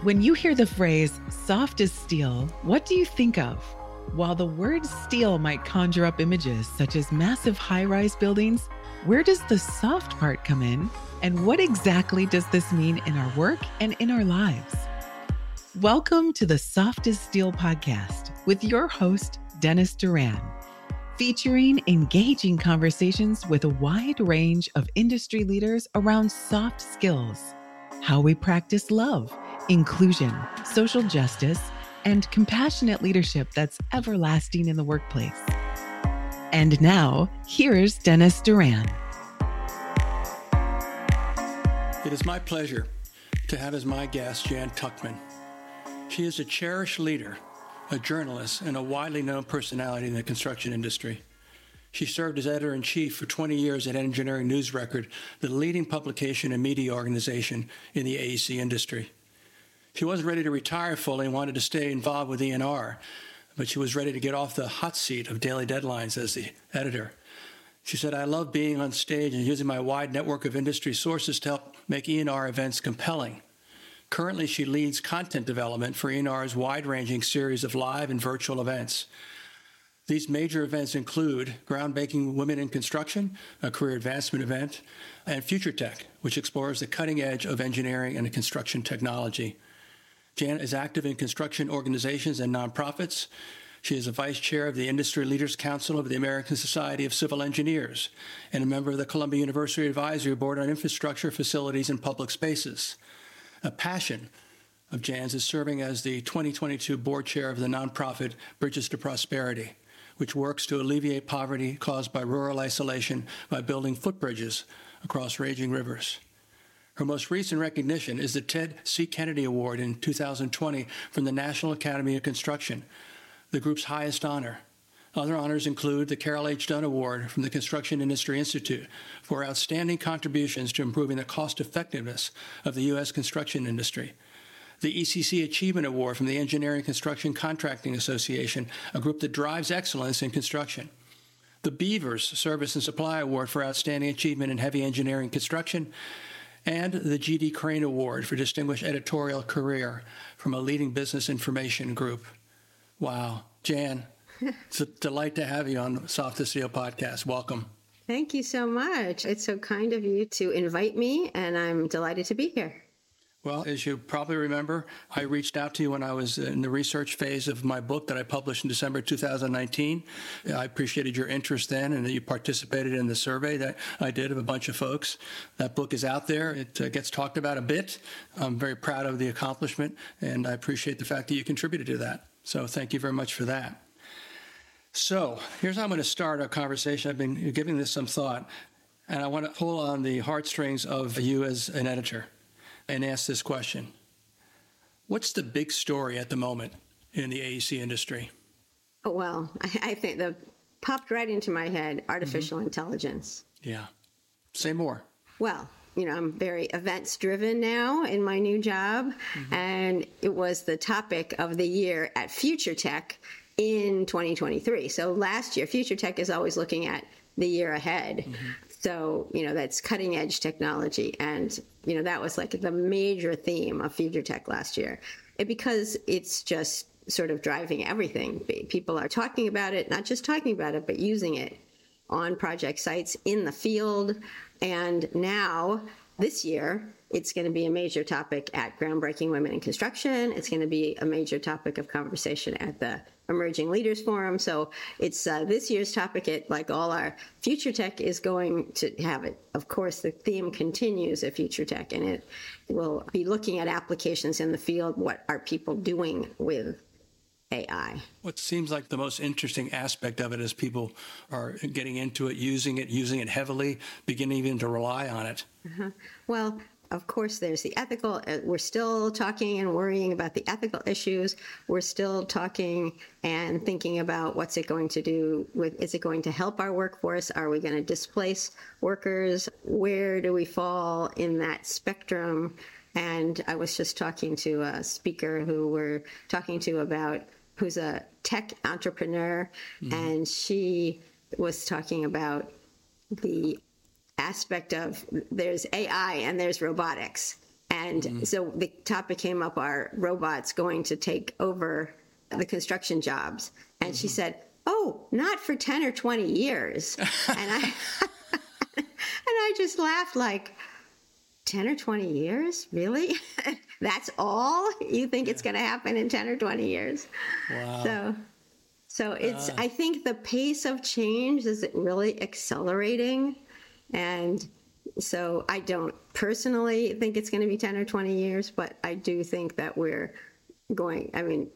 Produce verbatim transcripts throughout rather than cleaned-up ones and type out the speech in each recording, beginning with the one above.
When you hear the phrase soft as steel, what do you think of? While the word steel might conjure up images such as massive high-rise buildings, where does the soft part come in? And what exactly does this mean in our work and in our lives? Welcome to the Soft as Steel podcast with your host, Dennis Duran, featuring engaging conversations with a wide range of industry leaders around soft skills, how we practice love, inclusion, social justice, and compassionate leadership that's everlasting in the workplace. And now, here's Dennis Duran. It is my pleasure to have as my guest Jan Tuchman. She is a cherished leader, a journalist, and a widely known personality in the construction industry. She served as editor-in-chief for twenty years at Engineering News Record, the leading publication and media organization in the A E C industry. She wasn't ready to retire fully and wanted to stay involved with E and R, but she was ready to get off the hot seat of daily deadlines as the editor. She said, "I love being on stage and using my wide network of industry sources to help make E and R events compelling." Currently, she leads content development for E and R's wide-ranging series of live and virtual events. These major events include Groundbreaking Women in Construction, a career advancement event, and Future Tech, which explores the cutting edge of engineering and construction technology. Jan is active in construction organizations and nonprofits. She is a vice chair of the Industry Leaders Council of the American Society of Civil Engineers and a member of the Columbia University Advisory Board on Infrastructure, Facilities, and Public Spaces. A passion of Jan's is serving as the twenty twenty-two board chair of the nonprofit Bridges to Prosperity, which works to alleviate poverty caused by rural isolation by building footbridges across raging rivers. Her most recent recognition is the Ted C. Kennedy Award in two thousand twenty from the National Academy of Construction, the group's highest honor. Other honors include the Carol H. Dunn Award from the Construction Industry Institute for outstanding contributions to improving the cost-effectiveness of the U S construction industry, the E C C Achievement Award from the Engineering Construction Contracting Association, a group that drives excellence in construction, the Beavers Service and Supply Award for Outstanding Achievement in Heavy Engineering Construction, and the G D Crane Award for Distinguished Editorial Career from a leading business information group. Wow. Jan, it's a delight to have you on Soft as Steel podcast. Welcome. Thank you so much. It's so kind of you to invite me, and I'm delighted to be here. Well, as you probably remember, I reached out to you when I was in the research phase of my book that I published in December two thousand nineteen. I appreciated your interest then and that you participated in the survey that I did of a bunch of folks. That book is out there. It uh, gets talked about a bit. I'm very proud of the accomplishment, and I appreciate the fact that you contributed to that. So thank you very much for that. So here's how I'm going to start our conversation. I've been giving this some thought, and I want to pull on the heartstrings of you as an editor and ask this question. What's the big story at the moment in the A E C industry? Oh, well, I, I think that popped right into my head, artificial mm-hmm. intelligence. Yeah. Say more. Well, you know, I'm very events driven now in my new job. Mm-hmm. And it was the topic of the year at Future Tech in twenty twenty-three. So last year, Future Tech is always looking at the year ahead. Mm-hmm. So, you know, that's cutting edge technology. And, you know, that was like the major theme of Future Tech last year. It, because it's just sort of driving everything. People are talking about it, not just talking about it, but using it on project sites in the field. And now, this year, it's going to be a major topic at Groundbreaking Women in Construction. It's going to be a major topic of conversation at the Emerging Leaders Forum. So it's uh, this year's topic at, like all our Future Tech, is going to have it. Of course, the theme continues at Future Tech, and it will be looking at applications in the field. What are people doing with A I? What seems like the most interesting aspect of it is people are getting into it, using it, using it heavily, beginning even to rely on it. Uh-huh. Well, of course, there's the ethical. Uh, we're still talking and worrying about the ethical issues. We're still talking and thinking about what's it going to do with, is it going to help our workforce? Are we going to displace workers? Where do we fall in that spectrum? And I was just talking to a speaker who we're talking to about, who's a tech entrepreneur, mm-hmm. and she was talking about the aspect of there's A I and there's robotics. And mm-hmm. so the topic came up, are robots going to take over the construction jobs? And mm-hmm. she said, oh, not for ten or twenty years. and I and I just laughed like, ten or twenty years? Really? That's all you think yeah. it's going to happen in ten or twenty years? Wow. So, so it's, uh. I think the pace of change is really accelerating. And so I don't personally think it's going to be ten or twenty years, but I do think that we're going, I mean,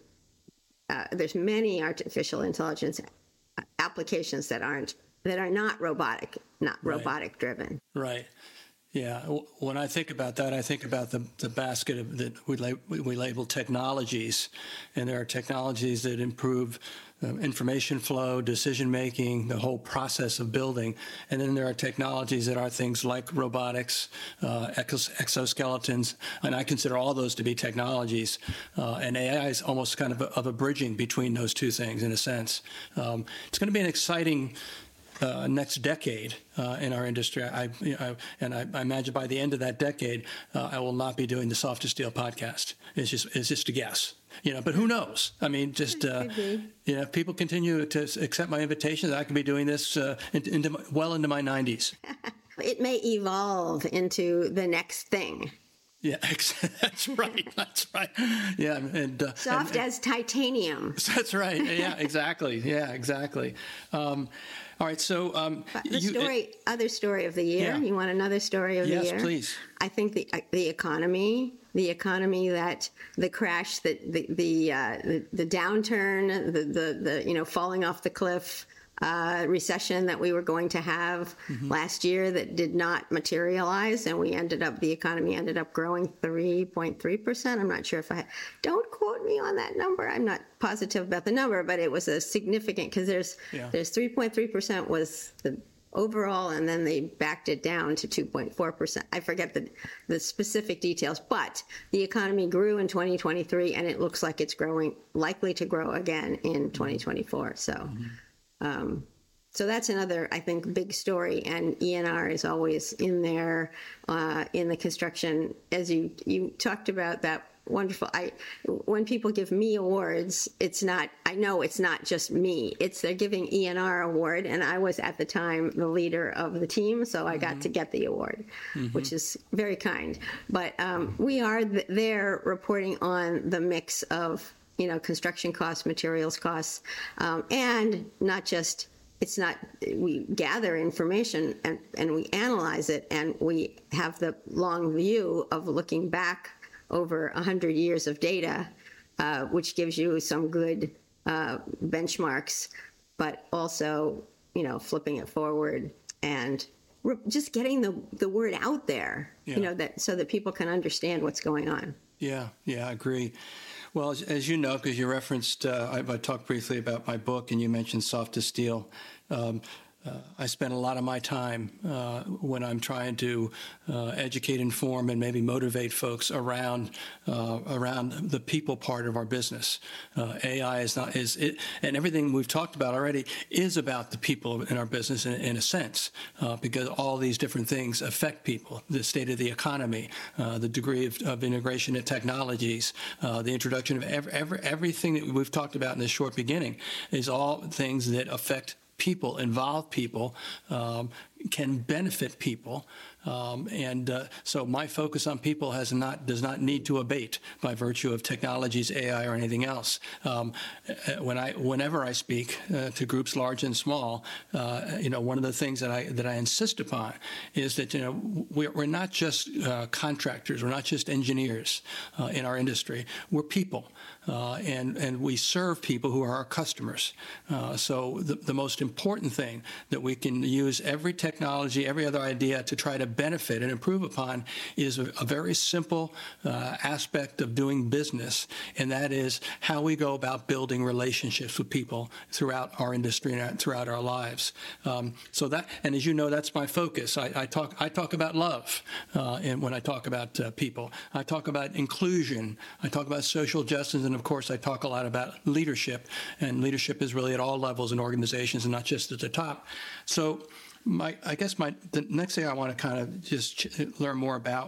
uh, there's many artificial intelligence applications that aren't, that are not robotic, not right. robotic driven. Right. Yeah. When I think about that, I think about the, the basket of, that we, lab, we label technologies, and there are technologies that improve uh, information flow, decision-making, the whole process of building. And then there are technologies that are things like robotics, uh, exos- exoskeletons, and I consider all those to be technologies. Uh, and A I is almost kind of a, of a bridging between those two things in a sense. Um, it's going to be an exciting Uh, next decade uh, in our industry. I, you know, I and I, I imagine by the end of that decade, uh, I will not be doing the Soft as Steel podcast. It's just it's just a guess, you know. But who knows? I mean, just uh, you know, if people continue to accept my invitation, I could be doing this uh, into, into my, well into my nineties. It may evolve into the next thing. Yeah, that's right. That's right. Yeah, and uh, soft and, as titanium. That's right. Yeah, exactly. Yeah, exactly. Um, all right. So um, the you, story, it, other story of the year. Yeah. You want another story of yes, the year? Yes, please. I think the the economy, the economy that the crash, that the the, uh, the the downturn, the, the the you know falling off the cliff. Uh, recession that we were going to have mm-hmm. last year that did not materialize, and we ended up, the economy ended up growing three point three percent. I'm not sure if I, don't quote me on that number. I'm not positive about the number, but it was a significant, because there's yeah. there's three point three percent was the overall, and then they backed it down to two point four percent. I forget the, the specific details, but the economy grew in twenty twenty-three, and it looks like it's growing, likely to grow again in twenty twenty-four. So. Mm-hmm. Um, so that's another, I think, big story, and E and R is always in there uh, in the construction. As you you talked about that wonderful. I when people give me awards, it's not. I know it's not just me. It's they're giving E and R award, and I was at the time the leader of the team, so I got mm-hmm. to get the award, mm-hmm. which is very kind. But um, we are th- there reporting on the mix of. You know, construction costs, materials costs, um, and not just, it's not, we gather information and, and we analyze it, and we have the long view of looking back over one hundred years of data, uh, which gives you some good uh, benchmarks, but also, you know, flipping it forward and re- just getting the, the word out there, yeah. you know, that so that people can understand what's going on. Yeah, yeah, I agree. Well, as, as you know, because you referenced, uh, I, I talked briefly about my book, and you mentioned Soft as Steel. Um, uh, I spend a lot of my time uh, when I'm trying to uh, educate, inform, and maybe motivate folks around uh, around the people part of our business. Uh, A I is not is it, and everything we've talked about already is about the people in our business in, in a sense, uh, because all these different things affect people: the state of the economy, uh, the degree of, of integration of technologies, uh, the introduction of every, every, everything that we've talked about in this short beginning is all things that affect people, involve people, um, can benefit people. Um, and uh, so my focus on people has not does not need to abate by virtue of technologies, A I, or anything else. Um, when I, whenever I speak uh, to groups large and small, uh, you know, one of the things that I that I insist upon is that you know we're, we're not just uh, contractors, we're not just engineers uh, in our industry. We're people, uh, and and we serve people who are our customers. Uh, so the, the most important thing that we can use every technology, every other idea to try to benefit and improve upon is a, a very simple uh, aspect of doing business, and that is how we go about building relationships with people throughout our industry and throughout our lives. Um, so that, and as you know, that's my focus. I, I talk, I talk about love, uh, and when I talk about uh, people, I talk about inclusion, I talk about social justice, and of course, I talk a lot about leadership. And leadership is really at all levels in organizations, and not just at the top. So. My, I guess my the next thing I want to kind of just ch- learn more about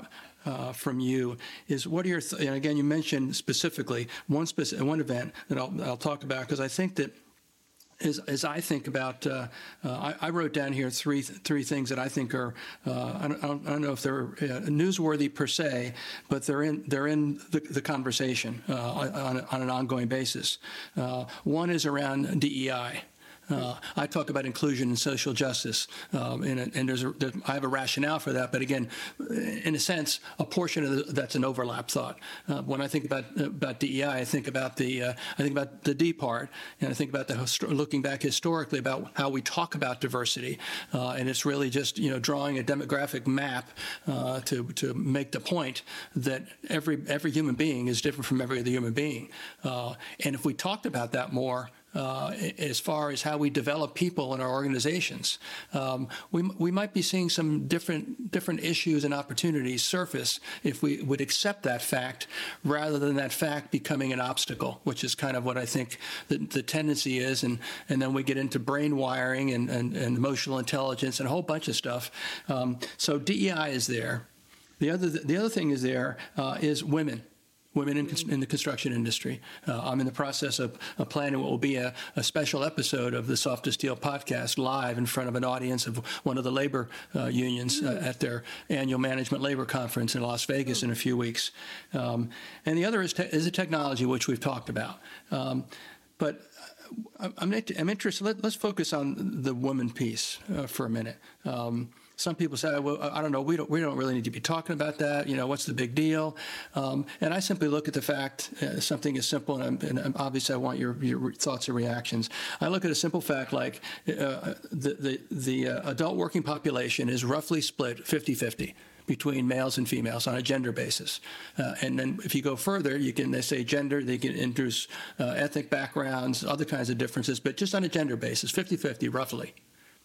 uh, from you is what are your, th- and again, you mentioned specifically one specific, one event that I'll, I'll talk about, because I think that As, as I think about, uh, uh, I, I wrote down here three three things that I think are, uh, I, don't, I don't know if they're uh, newsworthy per se, but they're in they're in the, the conversation uh, on, on an ongoing basis. Uh, one is around D E I. Uh, I talk about inclusion and social justice, um, and, and there's a, there, I have a rationale for that. But again, in a sense, a portion of the, that's an overlap thought. Uh, when I think about about D E I, I think about the uh, I think about the D part, and I think about the looking back historically about how we talk about diversity, uh, and it's really just you know drawing a demographic map uh, to to make the point that every every human being is different from every other human being, uh, and if we talked about that more. Uh, as far as how we develop people in our organizations, um, we we might be seeing some different different issues and opportunities surface if we would accept that fact rather than that fact becoming an obstacle, which is kind of what I think the, the tendency is, and and then we get into brain wiring and, and, and emotional intelligence and a whole bunch of stuff. Um, so D E I is there. The other the other thing is there uh, is women. Women in, in the construction industry. Uh, I'm in the process of, of planning what will be a, a special episode of the Soft as Steel podcast live in front of an audience of one of the labor uh, unions uh, at their annual management labor conference in Las Vegas in a few weeks. Um, and the other is, te- is the technology, which we've talked about. Um, but I'm, I'm interested, let, let's focus on the woman piece uh, for a minute. Um, Some people say, well, I don't know, we don't we don't really need to be talking about that. You know, what's the big deal? Um, and I simply look at the fact, uh, something as simple, and, I'm, and obviously I want your, your thoughts and reactions. I look at a simple fact like uh, the, the, the uh, adult working population is roughly split fifty-fifty between males and females on a gender basis. Uh, and then if you go further, you can, they say gender, they can introduce uh, ethnic backgrounds, other kinds of differences, but just on a gender basis, fifty-fifty roughly.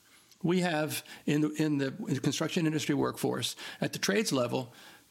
We have in the, in the in the construction industry workforce at the trades level,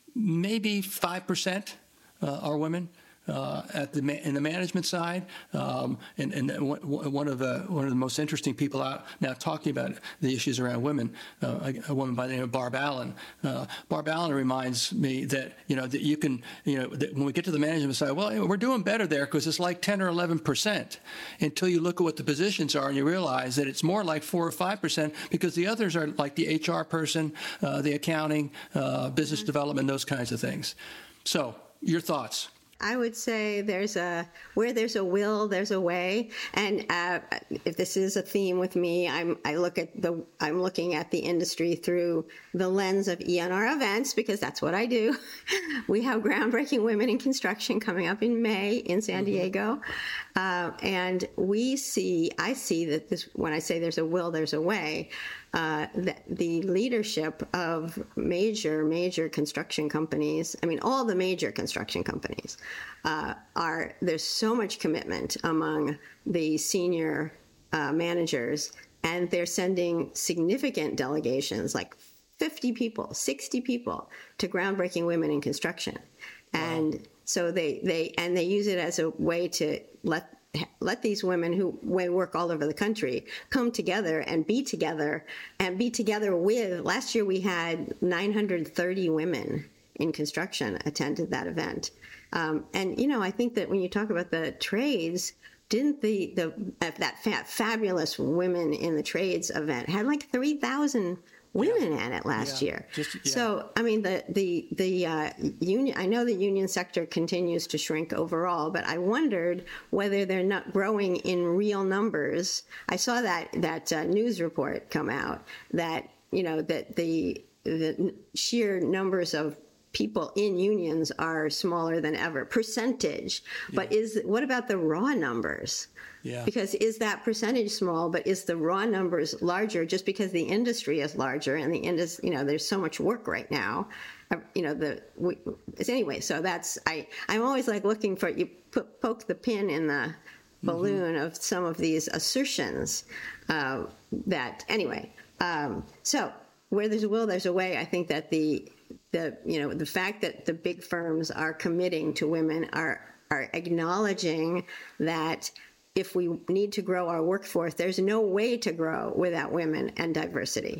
maybe five percent uh, are women. Uh, at the ma- in the management side, um, and, and one of the one of the most interesting people out now talking about the issues around women, uh, a, a woman by the name of Barb Allen. Uh, Barb Allen reminds me that you know that you can you know that when we get to the management side, well, we're doing better there because it's like ten or eleven percent. Until you look at what the positions are and you realize that it's more like four or five percent because the others are like the H R person, uh, the accounting, uh, business mm-hmm. development, those kinds of things. So, your thoughts? I would say there's a where there's a will, there's a way. And uh, if this is a theme with me, I'm I look at the I'm looking at the industry through the lens of E N R events because that's what I do. We have Groundbreaking Women in Construction coming up in May in San Diego, uh, and we see I see that this when I say there's a will, there's a way. Uh, the, the leadership of major, major construction companies, I mean, all the major construction companies, uh, are, there's so much commitment among the senior uh, managers, and they're sending significant delegations, like fifty people, sixty people, to Groundbreaking Women in Construction. And wow. so they, they, and they use it as a way to let let these women who work all over the country come together and be together and be together with, last year we had nine hundred thirty women in construction attended that event. Um, and, you know, I think that when you talk about the trades, didn't the, the that fa- fabulous women in the trades event had like three thousand women yeah. at it last yeah. year. Just, yeah. So, I mean, the the the uh, union. I know the union sector continues to shrink overall, but I wondered whether they're not growing in real numbers. I saw that that uh, news report come out that you know that the the sheer numbers of people in unions are smaller than ever, percentage. Yeah. But is what about the raw numbers? Yeah. Because is that percentage small, but is the raw numbers larger just because the industry is larger and the industry, you know, there's so much work right now, uh, you know, the, we, anyway, so that's, I, I'm always like looking for, you put, poke the pin in the balloon mm-hmm. of some of these assertions uh, that, anyway, um, so where there's a will, there's a way. I think that the, the, you know, the fact that the big firms are committing to women are, are acknowledging that if we need to grow our workforce, there's no way to grow without women and diversity.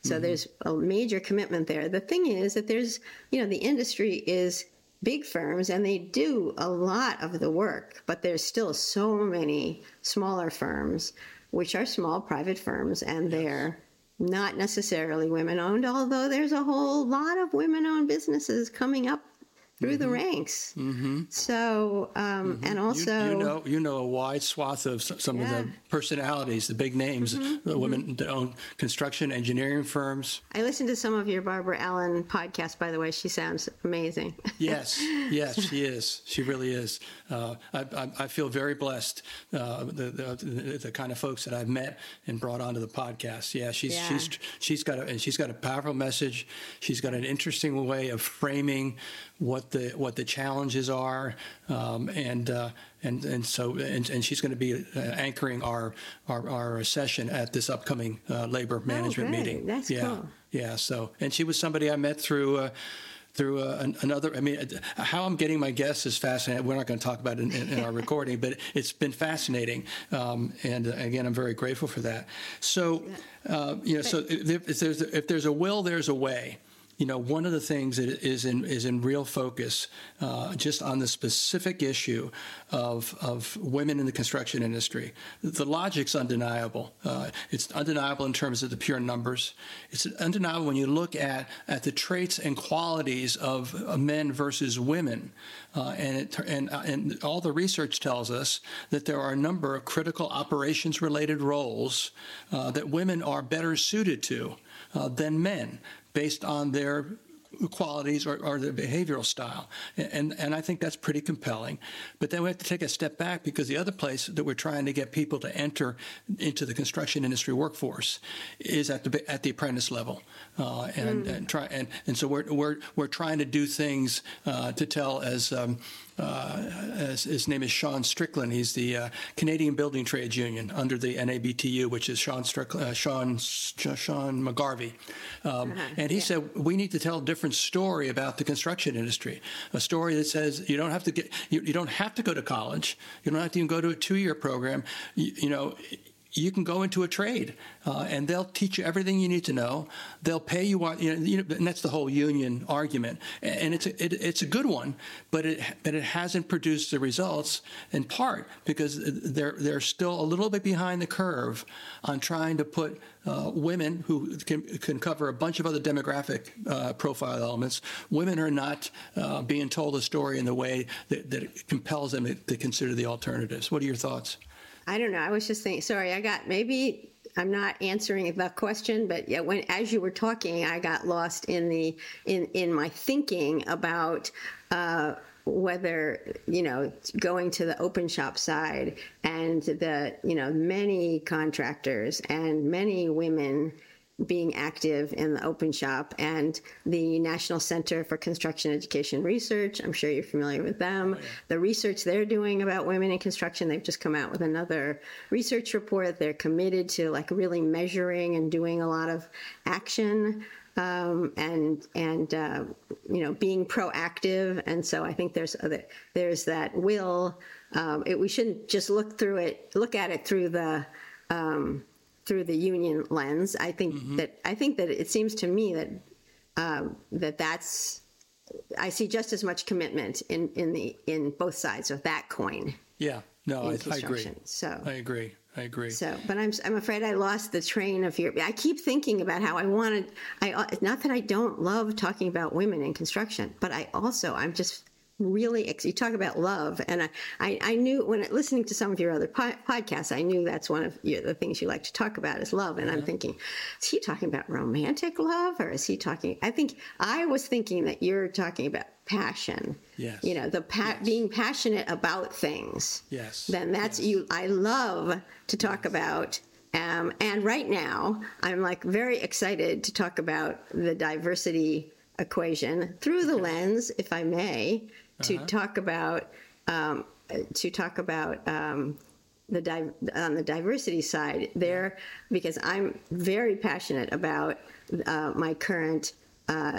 So mm-hmm. there's a major commitment there. The thing is that there's, you know, the industry is big firms and they do a lot of the work, but there's still so many smaller firms, which are small private firms, and yes. they're not necessarily women-owned, although there's a whole lot of women-owned businesses coming up through mm-hmm. the ranks. Mm-hmm. So, um, mm-hmm. and also... You, you know you know a wide swath of some yeah. of the personalities, the big names, mm-hmm. the women mm-hmm. that own construction, engineering firms. I listened to some of your Barbara Allen podcasts, by the way. She sounds amazing. Yes, yes, she is. She really is. Uh, I, I, I feel very blessed, uh, the, the the kind of folks that I've met and brought onto the podcast. Yeah, she's yeah. she's she's got a and she's got a powerful message. She's got an interesting way of framing what the what the challenges are, um, and uh, and and so and, and she's going to be uh, anchoring our, our our session at this upcoming uh, labor management oh, meeting. That's yeah, cool. Yeah. So, and she was somebody I met through. Uh, Through uh, another, I mean, how I'm getting my guests is fascinating. We're not going to talk about it in, in, in our recording, but it's been fascinating. Um, and uh, again, I'm very grateful for that. So, uh, you know, so if, if there's if there's a will, there's a way. You know, one of the things that is in is in real focus, uh, just on the specific issue of of women in the construction industry. The logic's undeniable. Uh, it's undeniable in terms of the pure numbers. It's undeniable when you look at at the traits and qualities of uh, men versus women, uh, and it, and uh, and all the research tells us that there are a number of critical operations related roles uh, that women are better suited to uh, than men, based on their qualities or, or their behavioral style. And, and I think that's pretty compelling. But then we have to take a step back, because the other place that we're trying to get people to enter into the construction industry workforce is at the at the apprentice level. Uh, and, mm. and try and, and so we're we're we're trying to do things uh, to tell as um, Uh, his, his name is Sean Strickland. He's the uh, Canadian Building Trades Union under the N A B T U, which is Sean Strickland, uh, Sean Sean McGarvey. Um, uh-huh. And he yeah. said we need to tell a different story about the construction industry, a story that says you don't have to get you, you don't have to go to college, you don't have to even go to a two-year program. You, you know. You can go into a trade, uh, and they'll teach you everything you need to know. They'll pay you, what, you know, you know, and that's the whole union argument. And it's a, it, it's a good one, but it but it hasn't produced the results, in part because they're they're still a little bit behind the curve on trying to put uh, women who can can cover a bunch of other demographic uh, profile elements. Women are not uh, being told a story in the way that, that compels them to, to consider the alternatives. What are your thoughts? I don't know. I was just thinking, sorry, I got, maybe I'm not answering the question, but yeah, when, as you were talking, I got lost in the, in, in my thinking about, uh, whether, you know, going to the open shop side and the, you know, many contractors and many women being active in the open shop, and the National Center for Construction Education Research. I'm sure you're familiar with them. Oh, yeah. The research they're doing about women in construction, they've just come out with another research report. They're committed to like really measuring and doing a lot of action, um, and and uh, you know, being proactive. And so I think there's other, there's that will. Um, it, we shouldn't just look through it, look at it through the um, through the union lens. I think mm-hmm. that I think that it seems to me that um, that that's I see just as much commitment in, in the in both sides of that coin. Yeah, no, I, I agree. So I agree. I agree. So, but I'm I'm afraid I lost the train of your. I keep thinking about how I wanted. I not that I don't love talking about women in construction, but I also I'm just. Really, you talk about love, and I, I, I knew when listening to some of your other po- podcasts, I knew that's one of your, the things you like to talk about is love. And yeah. I'm thinking, is he talking about romantic love, or is he talking? I think I was thinking that you're talking about passion. Yes. You know, the pa- yes. being passionate about things. Yes. Then that's yes. you. I love to talk yes. about. Um, and right now, I'm like very excited to talk about the diversity equation through the okay. lens, if I may. To uh-huh. talk about um, to talk about um, the di- on the diversity side there, because I'm very passionate about uh, my current uh,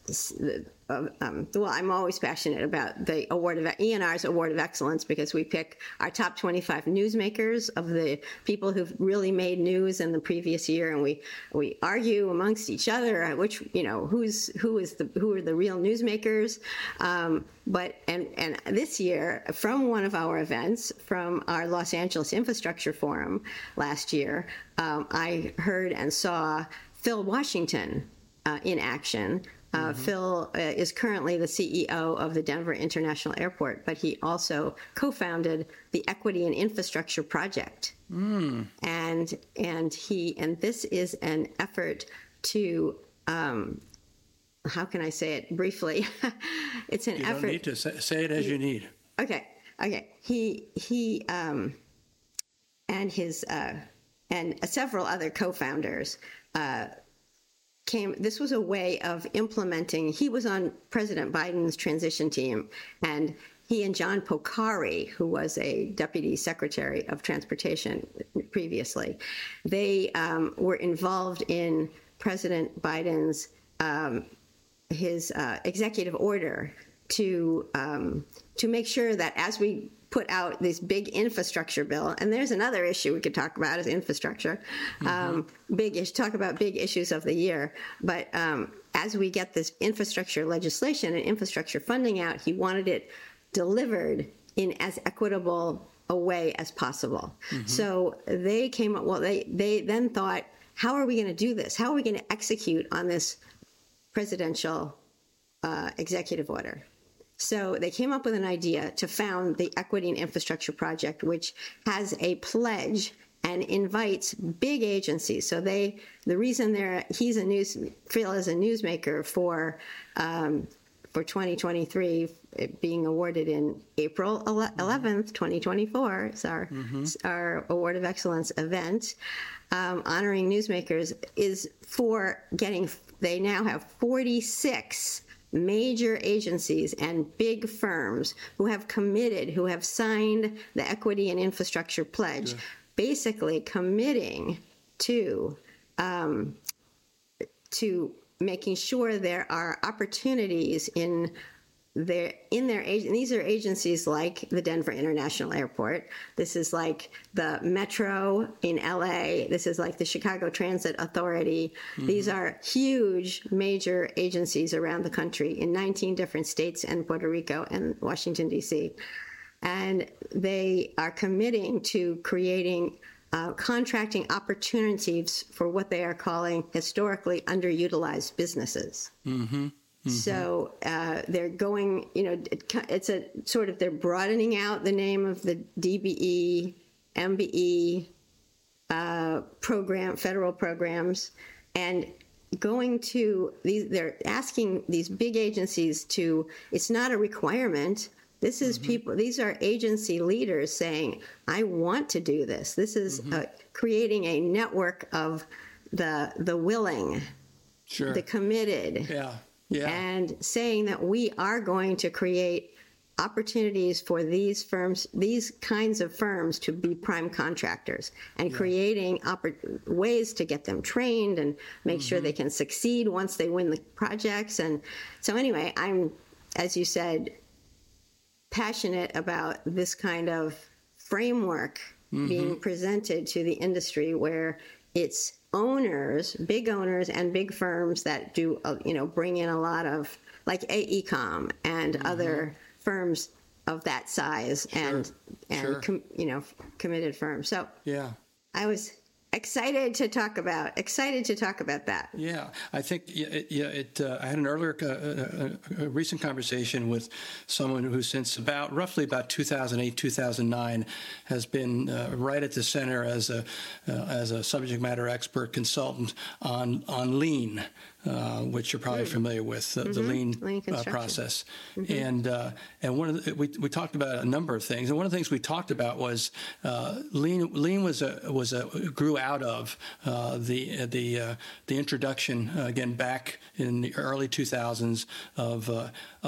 Uh, um, well, I'm always passionate about the award of E and R's Award of Excellence because we pick our top twenty-five newsmakers of the people who've really made news in the previous year, and we we argue amongst each other which you know who's who is the who are the real newsmakers. Um, but and and this year, from one of our events, from our Los Angeles Infrastructure Forum last year, um, I heard and saw Phil Washington uh, in action. Uh, mm-hmm. Phil uh, is currently the C E O of the Denver International Airport, but he also co-founded the Equity and Infrastructure Project. Mm. And and he and this is an effort to um, how can I say it briefly? It's an you effort. You don't need to say, say it as you need. Okay, okay. He he um, and his uh, and several other co-founders. Uh, Came, this was a way of implementing. He was on President Biden's transition team, and he and John Pocari, who was a deputy secretary of transportation previously, they um, were involved in President Biden's um, his uh, executive order to um, to make sure that as we put out this big infrastructure bill, and there's another issue we could talk about is infrastructure. Mm-hmm. Um, big issue, talk about big issues of the year. But um, as we get this infrastructure legislation and infrastructure funding out, he wanted it delivered in as equitable a way as possible. Mm-hmm. So they came up. Well, they they then thought, how are we going to do this? How are we going to execute on this presidential uh, executive order? So they came up with an idea to found the Equity and Infrastructure Project, which has a pledge and invites big agencies. So they, the reason they're, he's a news, Phil is a newsmaker for um, for twenty twenty-three, it being awarded in April eleventh, twenty twenty-four. It's our mm-hmm. our Award of Excellence event, um, honoring newsmakers, is for getting. They now have forty-six. Major agencies and big firms who have committed, who have signed the Equity and Infrastructure Pledge, yeah. basically committing to um, to making sure there are opportunities in their in their these are agencies like the Denver International Airport. This is like the Metro in L A. This is like the Chicago Transit Authority. Mm-hmm. These are huge, major agencies around the country in nineteen different states and Puerto Rico and Washington, D C. And they are committing to creating uh, contracting opportunities for what they are calling historically underutilized businesses. Mm-hmm. Mm-hmm. So uh, they're going, you know, it, it's a sort of, they're broadening out the name of the D B E, M B E uh, program, federal programs, and going to these, they're asking these big agencies to, it's not a requirement. This is mm-hmm. people, these are agency leaders saying, I want to do this. This is mm-hmm. uh, creating a network of the the willing, sure. the committed. Yeah. Yeah. And saying that we are going to create opportunities for these firms, these kinds of firms, to be prime contractors, and yeah. creating oppor- ways to get them trained and make mm-hmm. sure they can succeed once they win the projects. And so anyway, I'm, as you said, passionate about this kind of framework mm-hmm. being presented to the industry, where it's owners, big owners and big firms that do, uh, you know, bring in a lot of, like AECOM and mm-hmm. other firms of that size, sure. and, and sure. com, you know, committed firms. So yeah, I was excited to talk about, excited to talk about that. Yeah, I think, yeah, it, yeah, it uh, I had an earlier, uh, a, a recent conversation with someone who, since about, roughly about two thousand eight, two thousand nine, has been uh, right at the center as a, uh, as a subject matter expert consultant on, on lean. Uh, which you're probably mm. familiar with, uh, mm-hmm. the lean, lean uh, process. Mm-hmm. And uh, and one of the, we we talked about a number of things, and one of the things we talked about was uh, lean. Lean was a was a grew out of uh, the the uh, the introduction uh, again back in the early two thousands of uh, of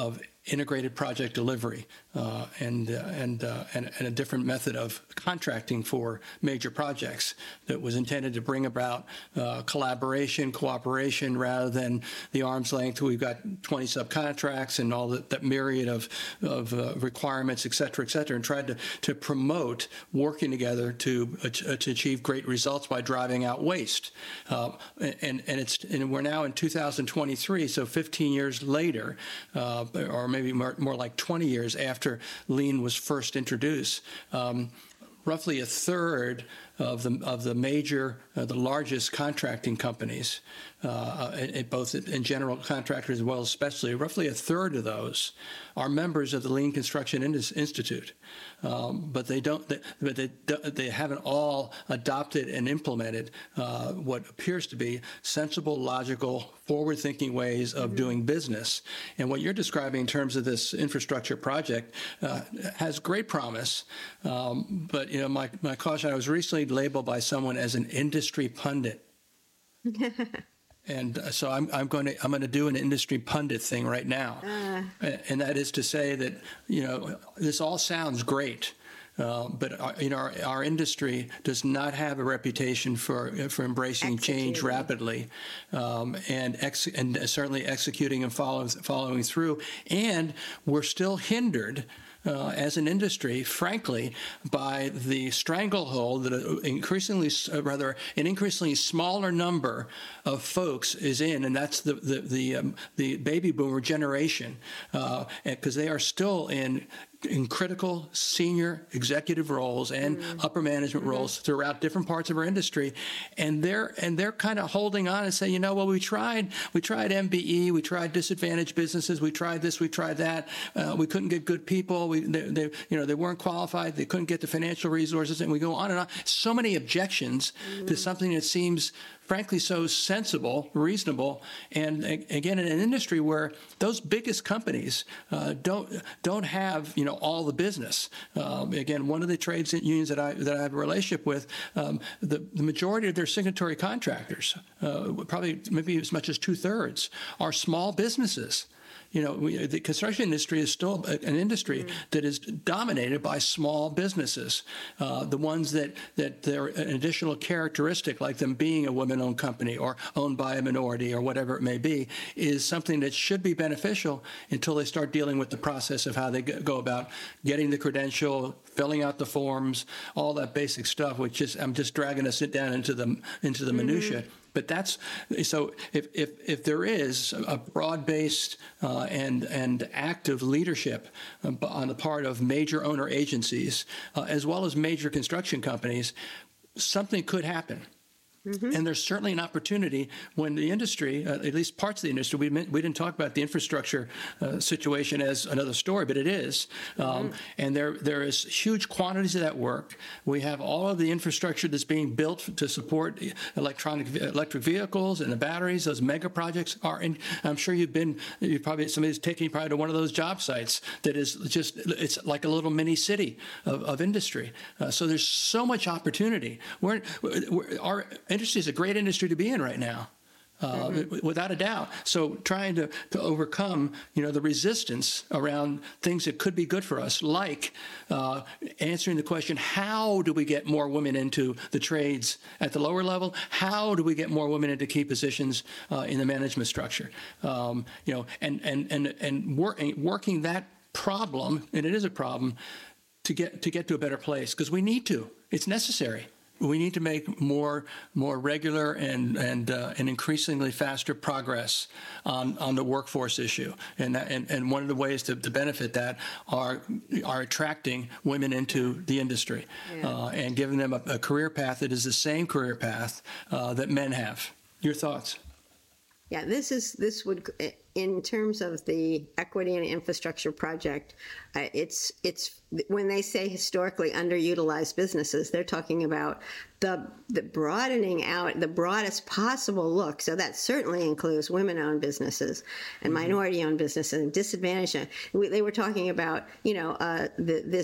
integrated project delivery uh, and, uh, and, uh, and and a different method of contracting for major projects that was intended to bring about uh, collaboration, cooperation, rather than the arm's length. We've got twenty subcontracts and all that, that myriad of, of uh, requirements, et cetera, et cetera, and tried to, to promote working together to, uh, to achieve great results by driving out waste. Uh, and, and, it's, and we're now in two thousand twenty-three, so fifteen years later, uh, or maybe more, more like twenty years after Lean was first introduced. Um, roughly a third of the of the major, uh, the largest contracting companies, uh, it, both in general contractors as well as especially, roughly a third of those are members of the Lean Construction Institute. Um, but they don't. They, but they they haven't all adopted and implemented uh, what appears to be sensible, logical, forward-thinking ways of mm-hmm. doing business. And what you're describing in terms of this infrastructure project uh, has great promise. Um, but you know, my my caution. I was recently labeled by someone as an industry pundit. And so I'm, I'm going to I'm going to do an industry pundit thing right now, uh. and that is to say that you know this all sounds great, uh, but our, you know our, our industry does not have a reputation for for embracing executing. change rapidly, um, and ex, and certainly executing and following following through, and we're still hindered. Uh, as an industry, frankly, by the stranglehold that an increasingly, uh, rather, an increasingly smaller number of folks is in, and that's the the the, um, the baby boomer generation, because uh, they are still in. in critical senior executive roles and mm-hmm. upper management mm-hmm. roles throughout different parts of our industry, and they're and they're kind of holding on and saying, you know, well, we tried we tried M B E, we tried disadvantaged businesses, we tried this, we tried that, uh, we couldn't get good people, we they, they you know they weren't qualified, they couldn't get the financial resources, and we go on and on. So many objections mm-hmm. to something that seems frankly so sensible, reasonable, and again in an industry where those biggest companies uh, don't don't have you know all the business. Um, again, one of the trades unions that I that I have a relationship with, um, the the majority of their signatory contractors, uh, probably maybe as much as two thirds, are small businesses. You know, we, the construction industry is still an industry mm-hmm. that is dominated by small businesses. Uh, the ones that, that they're an additional characteristic, like them being a women-owned company or owned by a minority or whatever it may be, is something that should be beneficial until they start dealing with the process of how they go about getting the credential, filling out the forms, all that basic stuff, which is, I'm just dragging us down into the, into the mm-hmm. minutia. But that's so. If if if there is a broad-based uh, and and active leadership uh, on the part of major owner agencies uh, as well as major construction companies, something could happen. Mm-hmm. And there's certainly an opportunity when the industry, uh, at least parts of the industry, we meant, we didn't talk about the infrastructure uh, situation as another story, but it is. Um, mm-hmm. And there there is huge quantities of that work. We have all of the infrastructure that's being built to support electronic electric vehicles and the batteries. Those mega projects are in. I'm sure you've been, you probably somebody's taking you probably to one of those job sites that is just, it's like a little mini city of, of industry. Uh, so there's so much opportunity. We're, we're our industry is a great industry to be in right now, uh, mm-hmm. without a doubt. So trying to, to overcome, you know, the resistance around things that could be good for us, like uh, answering the question, how do we get more women into the trades at the lower level? How do we get more women into key positions uh, in the management structure? Um, you know, and and and and wor- working that problem, and it is a problem, to get to get to a better place, because we need to. It's necessary. We need to make more more regular and and uh, and increasingly faster progress on, on the workforce issue, and that, and and one of the ways to, to benefit that are are attracting women into the industry yeah. uh, and giving them a, a career path that is the same career path uh, that men have. Your thoughts? Yeah, this is this would. In terms of the equity and infrastructure project, uh, it's it's when they say historically underutilized businesses, they're talking about the the broadening out, the broadest possible look. So that certainly includes women-owned businesses and mm-hmm. minority-owned businesses and disadvantaged. We, they were talking about, you know, uh, the, this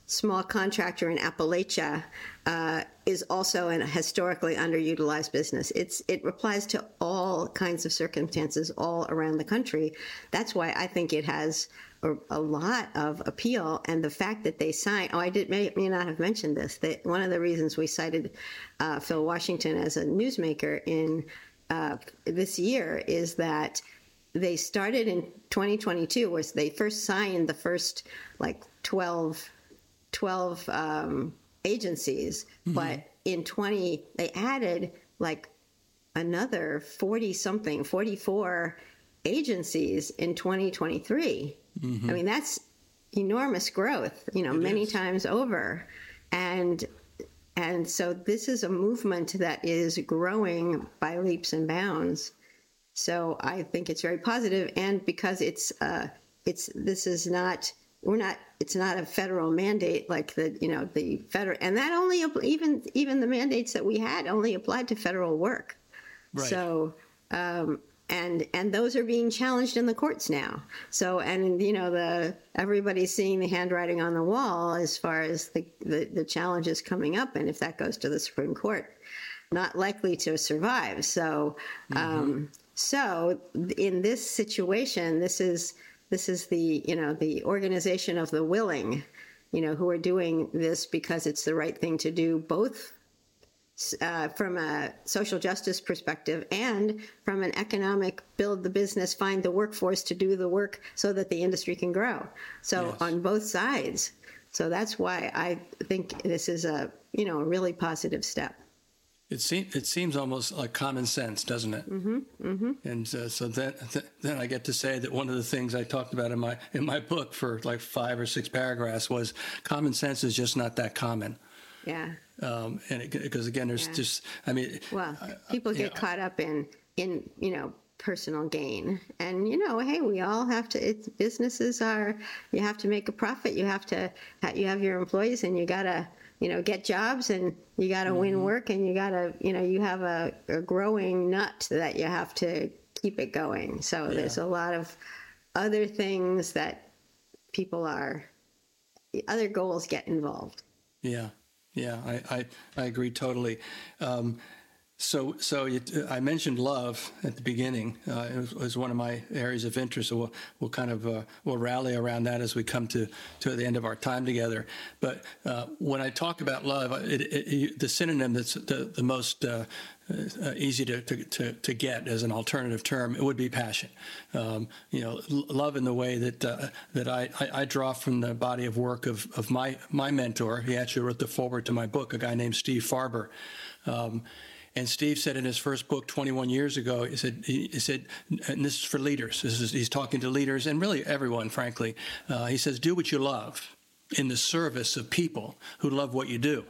small contractor in Appalachia uh, is also a historically underutilized business. It's it applies to all kinds of circumstances all around the country. That's why I think it has a, a lot of appeal. And the fact that they signed, oh, I did may, may not have mentioned this, that one of the reasons we cited uh, Phil Washington as a newsmaker in uh, this year is that they started in twenty twenty-two, where they first signed the first like twelve, twelve um, agencies, mm-hmm. but in twenty, they added like another forty something, forty-four agencies in twenty twenty-three. Mm-hmm. I mean, that's enormous growth, you know, it many is. times over. And and so this is a movement that is growing by leaps and bounds. So I think it's very positive, and because it's uh, it's this is not we're not it's not a federal mandate like the you know the federal, and that only even even the mandates that we had only applied to federal work. Right. So um, and and those are being challenged in the courts now. So and you know the everybody's seeing the handwriting on the wall as far as the the, the challenges coming up, and if that goes to the Supreme Court, not likely to survive. So. Mm-hmm. Um, So in this situation, this is this is the, you know, the organization of the willing, you know, who are doing this because it's the right thing to do, both uh, from a social justice perspective and from an economic build the business, find the workforce to do the work so that the industry can grow. So yes. on both sides. So that's why I think this is a, you know, a really positive step. It seems it seems almost like common sense, doesn't it? Mm-hmm, mm-hmm. And uh, so then th- then I get to say that one of the things I talked about in my in my book for like five or six paragraphs was common sense is just not that common. Yeah. Um, and because again, there's yeah. just I mean, well, people get know, caught up in in you know personal gain, and you know, hey, we all have to. It's, businesses are you have to make a profit. You have to you have your employees, and you gotta. You know, get jobs, and you got to mm-hmm. win work, and you got to, you know, you have a, a growing nut that you have to keep it going. So yeah. there's a lot of other things that people are, other goals get involved. Yeah, yeah, I, I, I agree totally. Um, So, so you, I mentioned love at the beginning. Uh, it was, was one of my areas of interest. So we'll, we'll kind of uh, we'll rally around that as we come to, to the end of our time together. But uh, when I talk about love, it, it, the synonym that's the, the most uh, uh, easy to, to, to get as an alternative term, it would be passion. Um, you know, love in the way that uh, that I, I, I draw from the body of work of, of my my mentor. He actually wrote the foreword to my book, a guy named Steve Farber. Um, And Steve said in his first book twenty-one years ago, he said, he said, and this is for leaders. This is, he's talking to leaders and really everyone, frankly. Uh, he says, do what you love in the service of people who love what you do.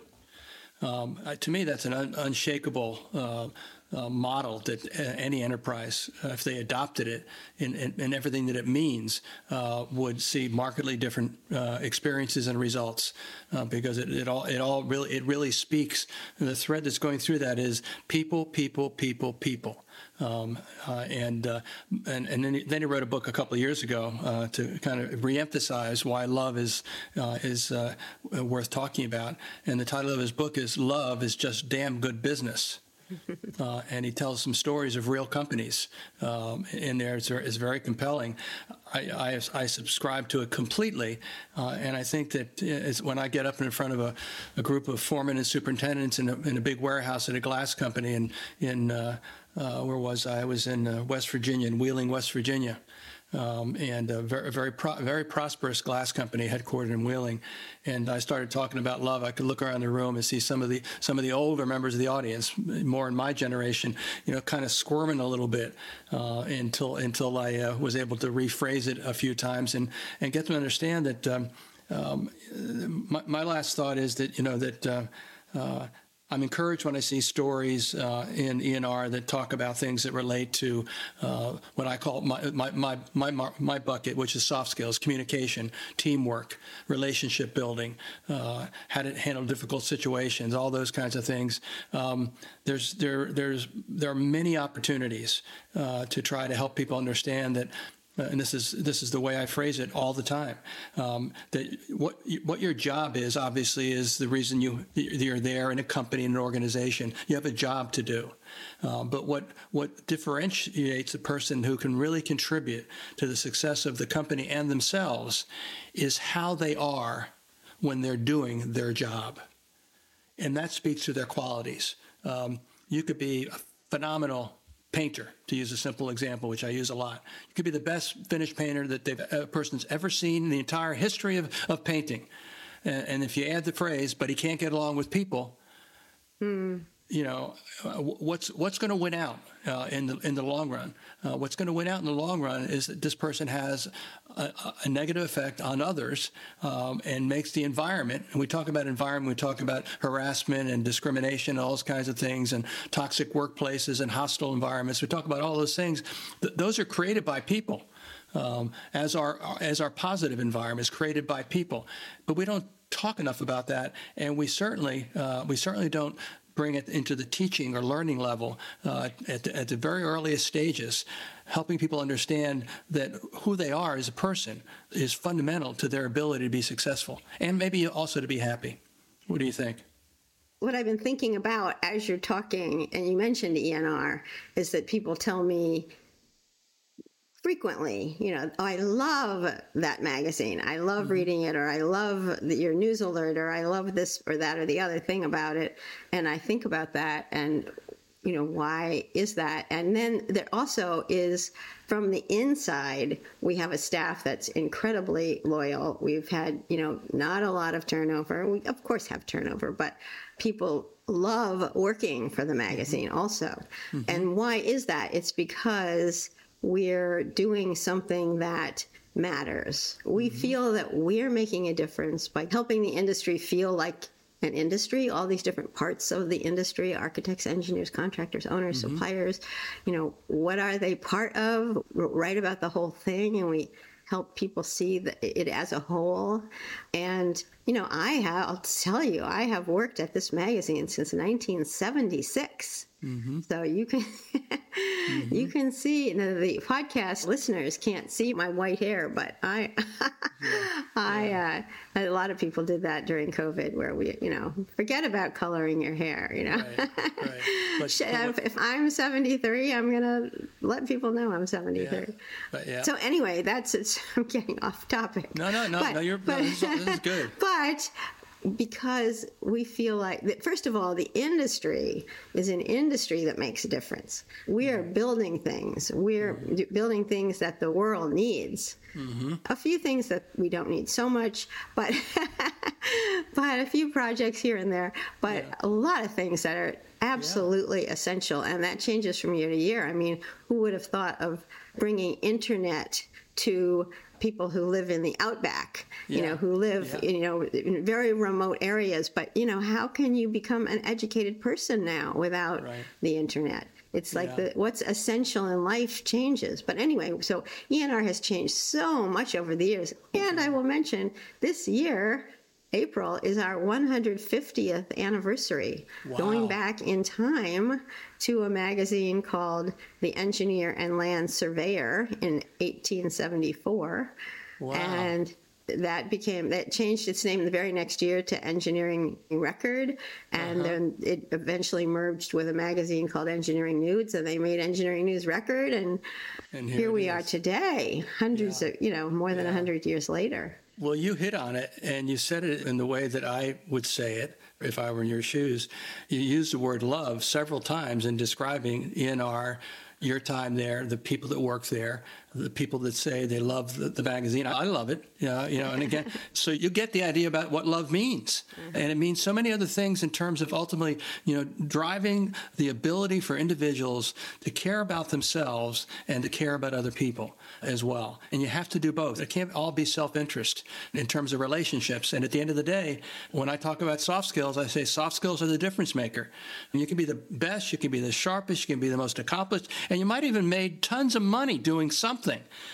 Um, uh, to me, that's an un- unshakable uh, uh, model that uh, any enterprise, uh, if they adopted it and, and, and everything that it means, uh, would see markedly different uh, experiences and results. Uh, because it, it all it all really it really speaks. The thread that's going through that is people, people, people, people. Um, uh, and, uh, and and then he, then he wrote a book a couple of years ago uh, to kind of reemphasize why love is uh, is uh, worth talking about. And the title of his book is "Love is Just Damn Good Business." Uh, and he tells some stories of real companies um, in there. It's, it's very compelling. I, I, I subscribe to it completely, uh, and I think that it's when I get up in front of a, a group of foremen and superintendents in a, in a big warehouse at a glass company in, in uh, uh, where was I? I was in uh, West Virginia, in Wheeling, West Virginia. Um, and a very, very, pro- very prosperous glass company headquartered in Wheeling. And I started talking about love. I could look around the room and see some of the some of the older members of the audience, more in my generation, you know, kind of squirming a little bit uh, until until I uh, was able to rephrase it a few times and, and get them to understand that. Um, um, my, my last thought is that you know that. Uh, uh, I'm encouraged when I see stories uh, in E and R that talk about things that relate to uh, what I call my, my my my my bucket, which is soft skills, communication, teamwork, relationship building, uh, how to handle difficult situations, all those kinds of things. Um, there's there there's there are many opportunities uh, to try to help people understand that uh, and this is this is the way I phrase it all the time, um, that what what your job is, obviously, is the reason you, you're there in a company, in an organization. You have a job to do. Um, but what, what differentiates a person who can really contribute to the success of the company and themselves is how they are when they're doing their job. And that speaks to their qualities. Um, you could be a phenomenal painter, to use a simple example, which I use a lot. You could be the best finished painter that they've, a person's ever seen in the entire history of, of painting. And, and if you add the phrase, but he can't get along with people, mm. you know, uh, what's what's going to win out uh, in the in the long run? Uh, what's going to win out in the long run is that this person has a, a negative effect on others um, and makes the environment. And we talk about environment, we talk about harassment and discrimination, all those kinds of things, and toxic workplaces and hostile environments. We talk about all those things. Th- those are created by people, um, as our as our positive environment is created by people. But we don't talk enough about that, and we certainly uh, we certainly don't bring it into the teaching or learning level uh, at, the, at the very earliest stages, helping people understand that who they are as a person is fundamental to their ability to be successful and maybe also to be happy. What do you think? What I've been thinking about as you're talking, and you mentioned E N R, is that people tell me frequently, you know, oh, I love that magazine. I love mm-hmm. reading it, or I love the, your news alert, or I love this or that or the other thing about it. And I think about that and, you know, why is that? And then there also is, from the inside, we have a staff that's incredibly loyal. We've had, you know, not a lot of turnover. We, of course, have turnover, but people love working for the magazine mm-hmm. also. Mm-hmm. And why is that? It's because we're doing something that matters. We mm-hmm. feel that we're making a difference by helping the industry feel like an industry, all these different parts of the industry, architects, engineers, contractors, owners, mm-hmm. suppliers, you know, what are they part of? Write about the whole thing, and we help people see the, it as a whole. And, you know, I have, I'll tell you, I have worked at this magazine since nineteen seventy-six. Mm-hmm. So you can mm-hmm. you can see, you know, the podcast listeners can't see my white hair, but I yeah. I yeah. Uh, a lot of people did that during COVID, where we, you know, forget about coloring your hair, you know. Right, right. But, if, if I'm seventy-three, I'm gonna let people know I'm seventy-three. Yeah. But, yeah. So anyway, that's it's. I'm getting off topic. No, no, no, but, no. You're but, no, this, is, this is good. But because we feel like that, first of all, the industry is an industry that makes a difference. We are building things. We're mm-hmm. building things that the world needs. Mm-hmm. A few things that we don't need so much, but but a few projects here and there. But yeah. a lot of things that are absolutely yeah. essential, and that changes from year to year. I mean, who would have thought of bringing internet to people who live in the outback, you yeah. know, who live, yeah. you know, in very remote areas. But, you know, how can you become an educated person now without right. the internet? It's like yeah. the, what's essential in life changes. But anyway, so E N R has changed so much over the years. And I will mention this year, April is our one hundred fiftieth anniversary, wow. going back in time to a magazine called The Engineer and Land Surveyor in eighteen seventy-four. Wow. And that became, that changed its name the very next year to Engineering Record. And uh-huh. then it eventually merged with a magazine called Engineering News, and they made Engineering News Record. And, and here, here we is. are today, hundreds yeah. of, you know, more than yeah. one hundred years later. Well, you hit on it, and you said it in the way that I would say it if I were in your shoes. You used the word love several times in describing E N R, your time there, the people that work there, the people that say they love the, the magazine. I love it, you know, you know, and again, so you get the idea about what love means. Mm-hmm. And it means so many other things in terms of ultimately, you know, driving the ability for individuals to care about themselves and to care about other people as well. And you have to do both. It can't all be self-interest in terms of relationships. And at the end of the day, when I talk about soft skills, I say soft skills are the difference maker. And you can be the best, you can be the sharpest, you can be the most accomplished, and you might even made tons of money doing something.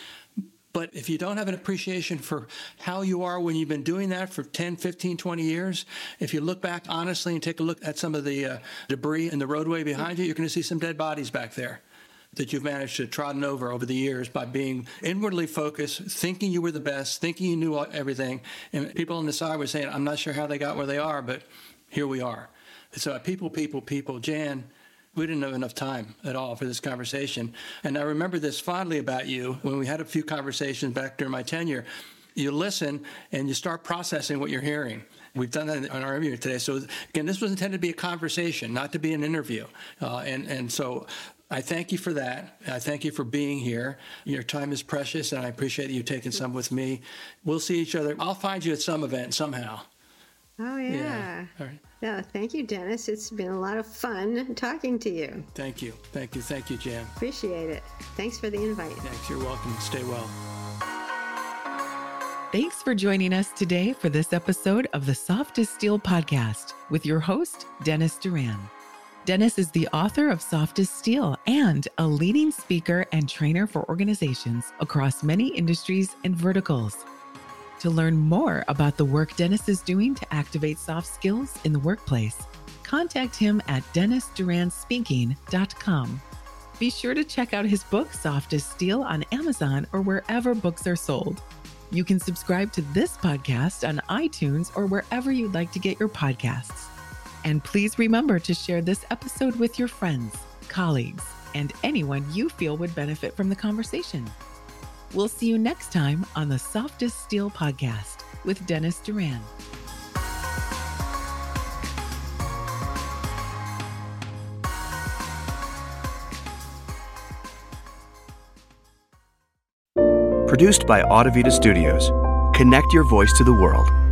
But if you don't have an appreciation for how you are when you've been doing that for ten, fifteen, twenty years, if you look back honestly and take a look at some of the uh, debris in the roadway behind you, you're going to see some dead bodies back there. that you've managed to trodden over over the years by being inwardly focused, thinking you were the best, thinking you knew everything. And people on the side were saying, I'm not sure how they got where they are, but here we are. So people, people, people, Jan, we didn't have enough time at all for this conversation. And I remember this fondly about you when we had a few conversations back during my tenure. You listen and you start processing what you're hearing. We've done that on our interview today. So again, this was intended to be a conversation, not to be an interview. Uh, and, and so I thank you for that. I thank you for being here. Your time is precious, and I appreciate you taking some with me. We'll see each other. I'll find you at some event somehow. Oh, yeah. yeah. All right. No, thank you, Dennis. It's been a lot of fun talking to you. Thank you. Thank you. Thank you, Jan. Appreciate it. Thanks for the invite. Thanks. You're welcome. Stay well. Thanks for joining us today for this episode of the Soft as Steel podcast with your host, Dennis Duran. Dennis is the author of Soft as Steel and a leading speaker and trainer for organizations across many industries and verticals. To learn more about the work Dennis is doing to activate soft skills in the workplace, contact him at dennis duran speaking dot com. Be sure to check out his book, Soft as Steel, on Amazon or wherever books are sold. You can subscribe to this podcast on iTunes or wherever you'd like to get your podcasts. And please remember to share this episode with your friends, colleagues, and anyone you feel would benefit from the conversation. We'll see you next time on the Soft as Steel podcast with Dennis Duran. Produced by Audivita Studios. Connect your voice to the world.